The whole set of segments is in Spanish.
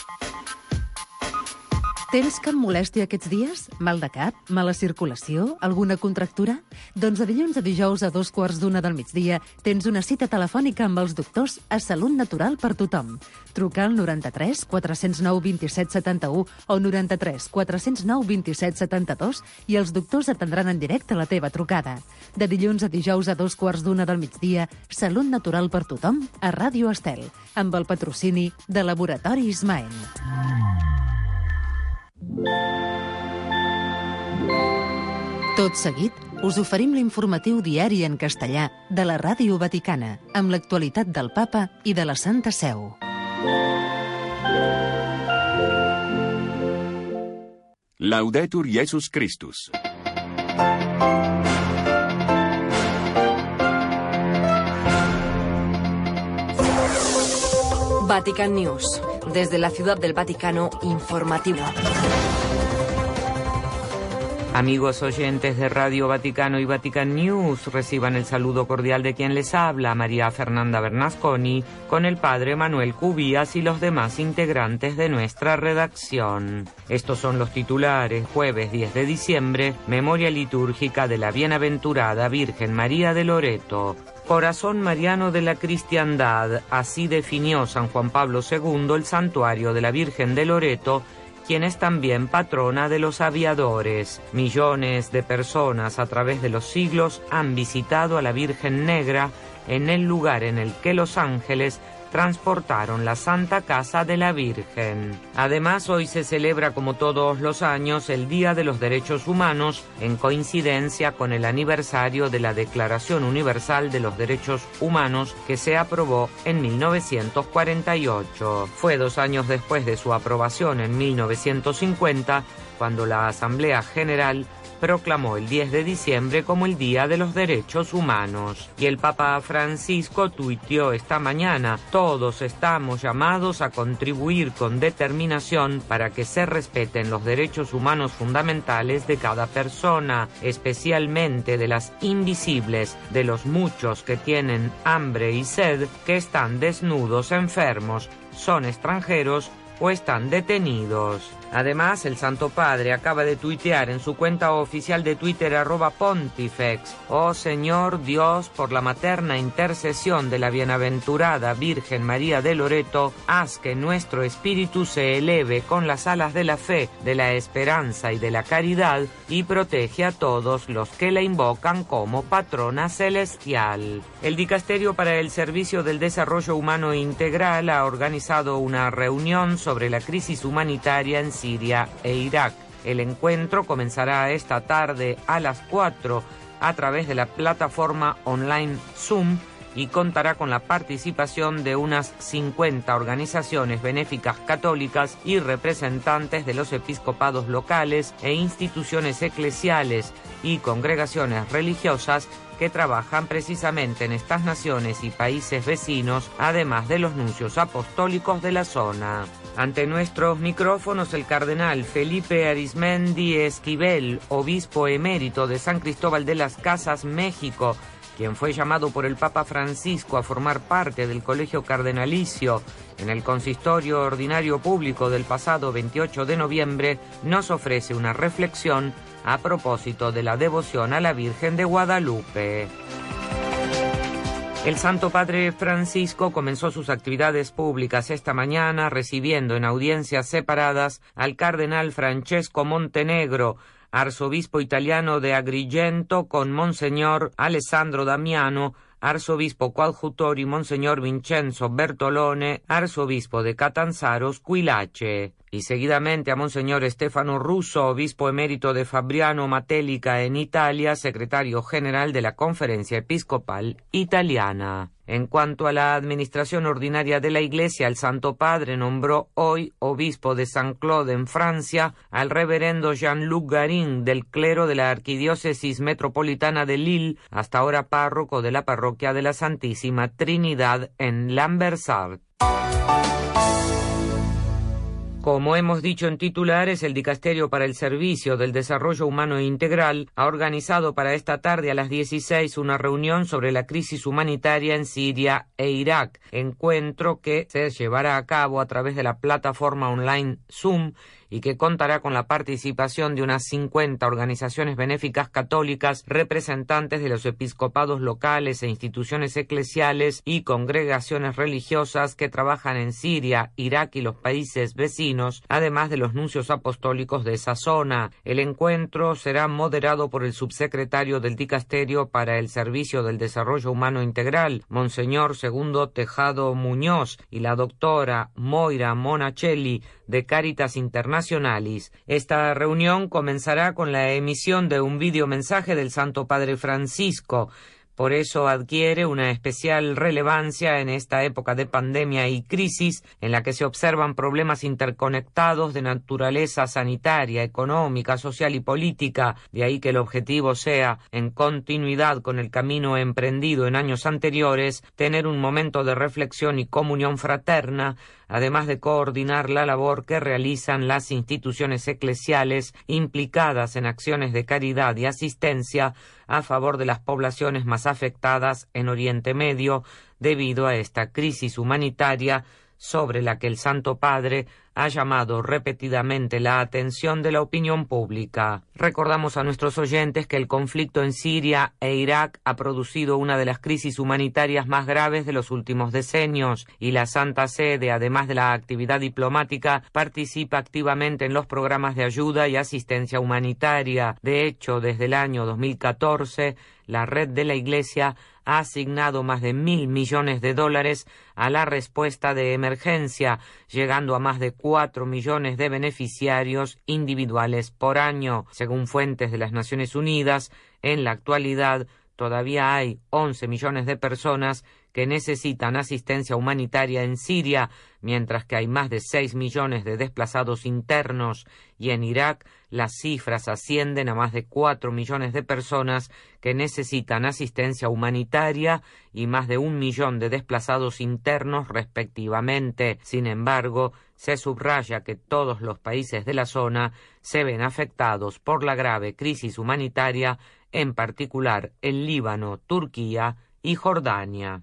Tens cap molèstia aquests dies? Mal de cap? Mala circulació? Alguna contractura? Doncs de dilluns a dijous a 12:15 del migdia tens una cita telefònica amb els doctors a Salut Natural per tothom. Truca al 93 409 27 71 o 93 409 27 72 i els doctors atendran en directe la teva trucada. De dilluns a dijous a 12:15 del migdia, Salut Natural per tothom a Ràdio Estel, amb el patrocini de Laboratoris Maen. Tot seguit, us oferim l'informatiu diari en castellà de la Ràdio Vaticana, amb l'actualitat del Papa i de la Santa Seu. Laudetur Jesus Christus. Vatican News. Desde la Ciudad del Vaticano, informativo. Amigos oyentes de Radio Vaticano y Vatican News, reciban el saludo cordial de quien les habla, María Fernanda Bernasconi, con el padre Manuel Cubías y los demás integrantes de nuestra redacción. Estos son los titulares. Jueves 10 de diciembre, memoria litúrgica de la Bienaventurada Virgen María de Loreto. Corazón mariano de la cristiandad, así definió San Juan Pablo II el santuario de la Virgen de Loreto, quien es también patrona de los aviadores. Millones de personas a través de los siglos han visitado a la Virgen Negra en el lugar en el que los ángeles transportaron la Santa Casa de la Virgen. Además, hoy se celebra, como todos los años, el Día de los Derechos Humanos, en coincidencia con el aniversario de la Declaración Universal de los Derechos Humanos, que se aprobó en 1948. Fue 2 años después de su aprobación, en 1950, cuando la Asamblea General proclamó el 10 de diciembre como el Día de los Derechos Humanos. Y el Papa Francisco tuiteó esta mañana: todos estamos llamados a contribuir con determinación para que se respeten los derechos humanos fundamentales de cada persona, especialmente de las invisibles, de los muchos que tienen hambre y sed, que están desnudos, enfermos, son extranjeros o están detenidos. Además, el Santo Padre acaba de tuitear en su cuenta oficial de Twitter @Pontifex: oh Señor Dios, por la materna intercesión de la bienaventurada Virgen María de Loreto, haz que nuestro espíritu se eleve con las alas de la fe, de la esperanza y de la caridad, y protege a todos los que la invocan como patrona celestial. El Dicasterio para el Servicio del Desarrollo Humano Integral ha organizado una reunión sobre la crisis humanitaria en Siria e Irak. El encuentro comenzará esta tarde a las 4 a través de la plataforma online Zoom y contará con la participación de unas 50 organizaciones benéficas católicas y representantes de los episcopados locales e instituciones eclesiales y congregaciones religiosas que trabajan precisamente en estas naciones y países vecinos, además de los nuncios apostólicos de la zona. Ante nuestros micrófonos, el cardenal Felipe Arizmendi Esquivel, obispo emérito de San Cristóbal de las Casas, México, quien fue llamado por el Papa Francisco a formar parte del Colegio Cardenalicio en el Consistorio Ordinario Público del pasado 28 de noviembre, nos ofrece una reflexión a propósito de la devoción a la Virgen de Guadalupe. El Santo Padre Francisco comenzó sus actividades públicas esta mañana recibiendo en audiencias separadas al cardenal Francesco Montenegro, arzobispo italiano de Agrigento, con Monseñor Alessandro Damiano, arzobispo coadjutor, y Monseñor Vincenzo Bertolone, arzobispo de Catanzaro Squillace, y seguidamente a Monseñor Stefano Russo, obispo emérito de Fabriano Matelica en Italia, secretario general de la Conferencia Episcopal Italiana. En cuanto a la administración ordinaria de la Iglesia, el Santo Padre nombró hoy obispo de Saint-Claude en Francia al reverendo Jean-Luc Garin, del clero de la Arquidiócesis Metropolitana de Lille, hasta ahora párroco de la Parroquia de la Santísima Trinidad en Lambersart. Como hemos dicho en titulares, el Dicasterio para el Servicio del Desarrollo Humano Integral ha organizado para esta tarde a las 16 una reunión sobre la crisis humanitaria en Siria e Irak, encuentro que se llevará a cabo a través de la plataforma online Zoom y que contará con la participación de unas 50 organizaciones benéficas católicas, representantes de los episcopados locales e instituciones eclesiales y congregaciones religiosas que trabajan en Siria, Irak y los países vecinos, además de los nuncios apostólicos de esa zona. El encuentro será moderado por el subsecretario del Dicasterio para el Servicio del Desarrollo Humano Integral, Monseñor Segundo Tejado Muñoz, y la doctora Moira Monachelli, de Caritas Internationalis. Esta reunión comenzará con la emisión de un videomensaje del Santo Padre Francisco. Por eso adquiere una especial relevancia en esta época de pandemia y crisis en la que se observan problemas interconectados de naturaleza sanitaria, económica, social y política. De ahí que el objetivo sea, en continuidad con el camino emprendido en años anteriores, tener un momento de reflexión y comunión fraterna, además de coordinar la labor que realizan las instituciones eclesiales implicadas en acciones de caridad y asistencia a favor de las poblaciones más afectadas en Oriente Medio debido a esta crisis humanitaria sobre la que el Santo Padre ha llamado repetidamente la atención de la opinión pública. Recordamos a nuestros oyentes que el conflicto en Siria e Irak ha producido una de las crisis humanitarias más graves de los últimos decenios y la Santa Sede, además de la actividad diplomática, participa activamente en los programas de ayuda y asistencia humanitaria. De hecho, desde el año 2014, la red de la Iglesia ha asignado más de $1.000 millones a la respuesta de emergencia, llegando a más de 4 millones de beneficiarios individuales por año. Según fuentes de las Naciones Unidas, en la actualidad todavía hay 11 millones de personas que necesitan asistencia humanitaria en Siria, mientras que hay más de 6 millones de desplazados internos, y en Irak las cifras ascienden a más de 4 millones de personas que necesitan asistencia humanitaria y más de 1 millón de desplazados internos respectivamente. Sin embargo, se subraya que todos los países de la zona se ven afectados por la grave crisis humanitaria, en particular el Líbano, Turquía y Jordania.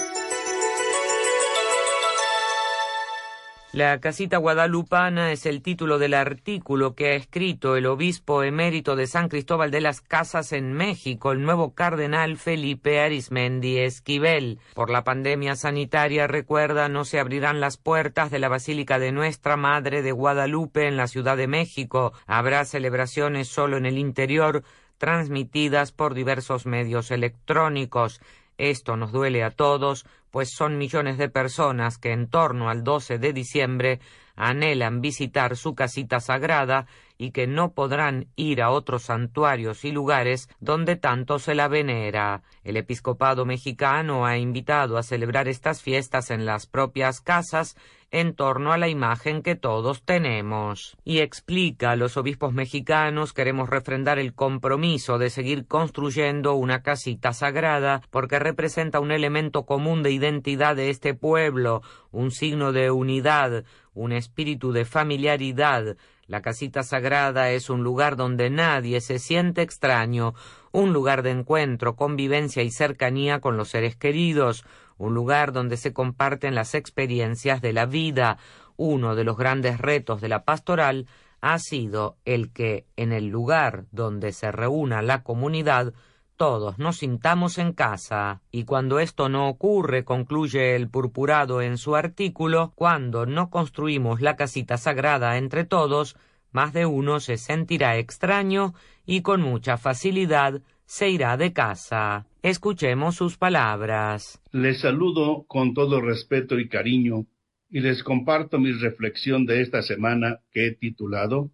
La casita guadalupana es el título del artículo que ha escrito el obispo emérito de San Cristóbal de las Casas en México, el nuevo cardenal Felipe Arizmendi Esquivel. Por la pandemia sanitaria, recuerda, no se abrirán las puertas de la Basílica de Nuestra Madre de Guadalupe en la Ciudad de México. Habrá celebraciones solo en el interior, transmitidas por diversos medios electrónicos. Esto nos duele a todos, pues son millones de personas que en torno al 12 de diciembre anhelan visitar su casita sagrada y que no podrán ir a otros santuarios y lugares donde tanto se la venera. El episcopado mexicano ha invitado a celebrar estas fiestas en las propias casas en torno a la imagen que todos tenemos. Y explica, los obispos mexicanos queremos refrendar el compromiso de seguir construyendo una casita sagrada porque representa un elemento común de identidad de este pueblo, un signo de unidad, un espíritu de familiaridad. La casita sagrada es un lugar donde nadie se siente extraño, un lugar de encuentro, convivencia y cercanía con los seres queridos, un lugar donde se comparten las experiencias de la vida. Uno de los grandes retos de la pastoral ha sido el que, en el lugar donde se reúna la comunidad, todos nos sintamos en casa. Y cuando esto no ocurre, concluye el purpurado en su artículo, cuando no construimos la casita sagrada entre todos, más de uno se sentirá extraño y con mucha facilidad se irá de casa. Escuchemos sus palabras. Les saludo con todo respeto y cariño y les comparto mi reflexión de esta semana que he titulado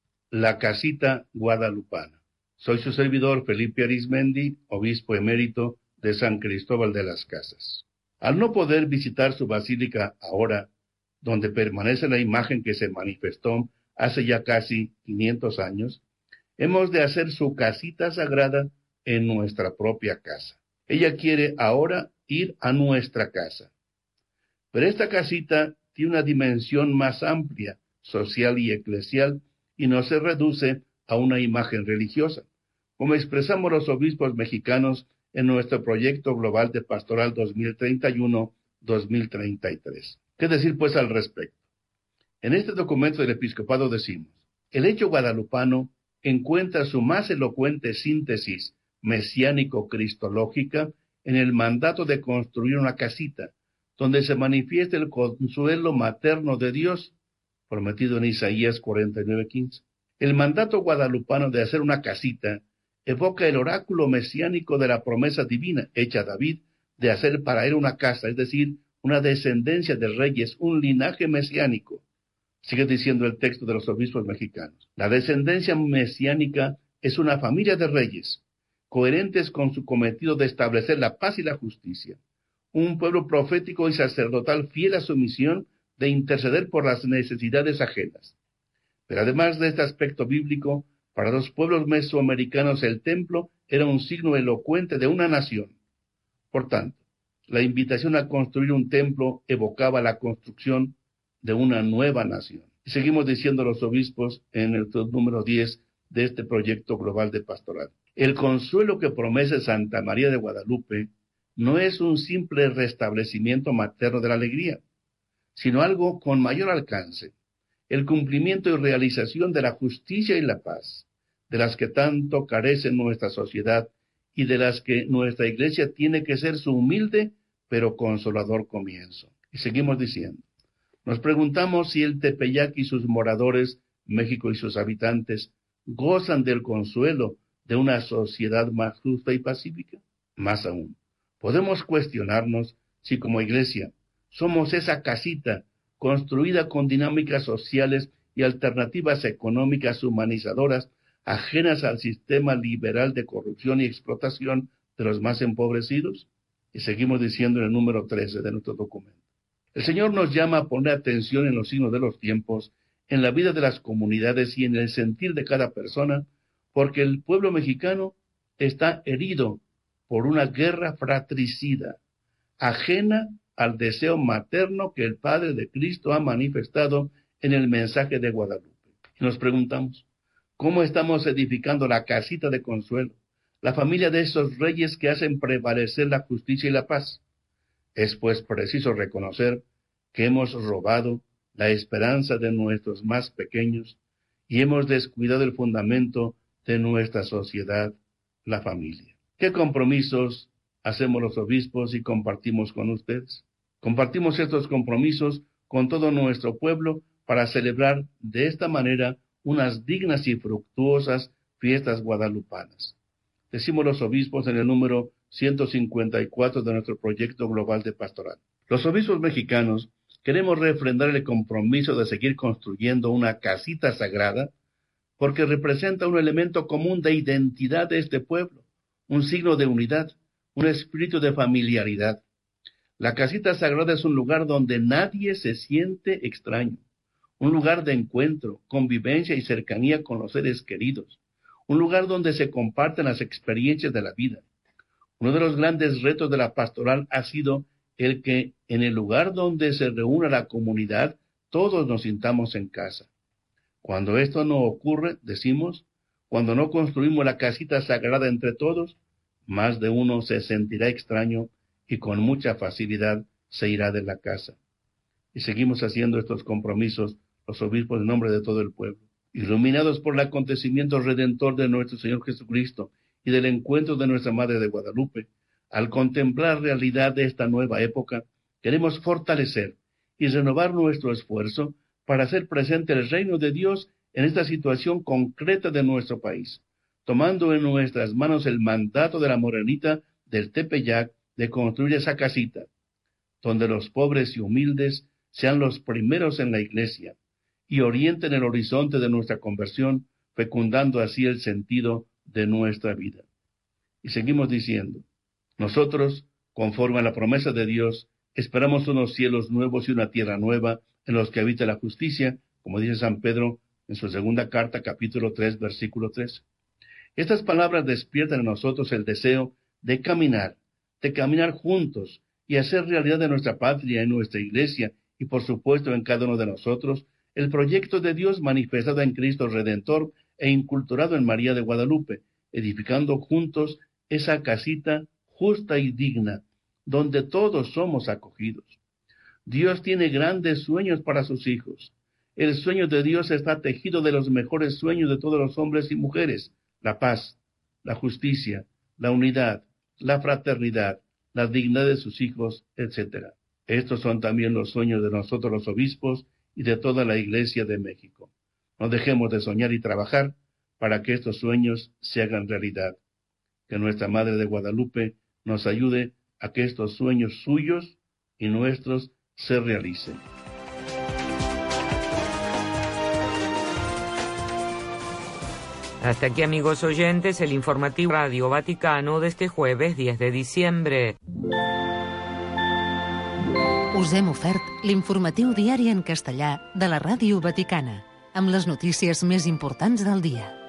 La casita guadalupana. Soy su servidor Felipe Arizmendi, obispo emérito de San Cristóbal de las Casas. Al no poder visitar su basílica ahora, donde permanece la imagen que se manifestó hace ya casi 500 años, hemos de hacer su casita sagrada en nuestra propia casa. Ella quiere ahora ir a nuestra casa. Pero esta casita tiene una dimensión más amplia, social y eclesial, y no se reduce a una imagen religiosa, como expresamos los obispos mexicanos en nuestro proyecto global de pastoral 2031-2033. ¿Qué decir pues al respecto? En este documento del episcopado decimos: el hecho guadalupano encuentra su más elocuente síntesis mesiánico-cristológica en el mandato de construir una casita, donde se manifiesta el consuelo materno de Dios, prometido en Isaías 49:15. El mandato guadalupano de hacer una casita evoca el oráculo mesiánico de la promesa divina hecha a David de hacer para él una casa, es decir, una descendencia de reyes, un linaje mesiánico. Sigue diciendo el texto de los obispos mexicanos: la descendencia mesiánica es una familia de reyes, coherentes con su cometido de establecer la paz y la justicia, un pueblo profético y sacerdotal fiel a su misión de interceder por las necesidades ajenas. Pero además de este aspecto bíblico, para los pueblos mesoamericanos el templo era un signo elocuente de una nación. Por tanto, la invitación a construir un templo evocaba la construcción de una nueva nación. Y seguimos diciendo los obispos en el número 10 de este proyecto global de pastoral: el consuelo que promete Santa María de Guadalupe no es un simple restablecimiento materno de la alegría, sino algo con mayor alcance: el cumplimiento y realización de la justicia y la paz, de las que tanto carece nuestra sociedad y de las que nuestra Iglesia tiene que ser su humilde pero consolador comienzo. Y seguimos diciendo: nos preguntamos si el Tepeyac y sus moradores, México y sus habitantes, gozan del consuelo de una sociedad más justa y pacífica. Más aún, podemos cuestionarnos si como Iglesia somos esa casita construida con dinámicas sociales y alternativas económicas humanizadoras ajenas al sistema liberal de corrupción y explotación de los más empobrecidos. Y seguimos diciendo en el número 13 de nuestro documento: el Señor nos llama a poner atención en los signos de los tiempos, en la vida de las comunidades y en el sentir de cada persona, porque el pueblo mexicano está herido por una guerra fratricida, ajena al deseo materno que el Padre de Cristo ha manifestado en el mensaje de Guadalupe. Y nos preguntamos: ¿cómo estamos edificando la casita de consuelo, la familia de esos reyes que hacen prevalecer la justicia y la paz? Es pues preciso reconocer que hemos robado la esperanza de nuestros más pequeños y hemos descuidado el fundamento de nuestra sociedad, la familia. ¿Qué compromisos hacemos los obispos y compartimos con ustedes? Compartimos estos compromisos con todo nuestro pueblo para celebrar de esta manera unas dignas y fructuosas fiestas guadalupanas. Decimos los obispos en el número 154 de nuestro proyecto global de pastoral. Los obispos mexicanos queremos refrendar el compromiso de seguir construyendo una casita sagrada porque representa un elemento común de identidad de este pueblo, un signo de unidad, un espíritu de familiaridad. La casita sagrada es un lugar donde nadie se siente extraño, un lugar de encuentro, convivencia y cercanía con los seres queridos, un lugar donde se comparten las experiencias de la vida. Uno de los grandes retos de la pastoral ha sido el que en el lugar donde se reúne la comunidad todos nos sintamos en casa. Cuando esto no ocurre, decimos, cuando no construimos la casita sagrada entre todos, más de uno se sentirá extraño y con mucha facilidad se irá de la casa. Y seguimos haciendo estos compromisos los obispos en nombre de todo el pueblo, iluminados por el acontecimiento redentor de nuestro Señor Jesucristo y del encuentro de nuestra Madre de Guadalupe. Al contemplar la realidad de esta nueva época, queremos fortalecer y renovar nuestro esfuerzo para hacer presente el reino de Dios en esta situación concreta de nuestro país, tomando en nuestras manos el mandato de la morenita del Tepeyac de construir esa casita, donde los pobres y humildes sean los primeros en la iglesia y orienten el horizonte de nuestra conversión, fecundando así el sentido de nuestra vida. Y seguimos diciendo: nosotros, conforme a la promesa de Dios, esperamos unos cielos nuevos y una tierra nueva en los que habita la justicia, como dice San Pedro en su segunda carta, capítulo 3, versículo 3. Estas palabras despiertan en nosotros el deseo de caminar juntos y hacer realidad de nuestra patria, en nuestra iglesia y por supuesto en cada uno de nosotros, el proyecto de Dios manifestado en Cristo Redentor e inculturado en María de Guadalupe, edificando juntos esa casita justa y digna, donde todos somos acogidos. Dios tiene grandes sueños para sus hijos. El sueño de Dios está tejido de los mejores sueños de todos los hombres y mujeres: la paz, la justicia, la unidad, la fraternidad, la dignidad de sus hijos, etc. Estos son también los sueños de nosotros los obispos y de toda la Iglesia de México. No dejemos de soñar y trabajar para que estos sueños se hagan realidad. Que nuestra Madre de Guadalupe nos ayude a que estos sueños suyos y nuestros se realicen. Hasta aquí, amigos oyentes, el informativo Radio Vaticano de este jueves 10 de diciembre. Us hem ofert l'informatiu diari en castellà de la Ràdio Vaticana, amb les notícies més importants del dia.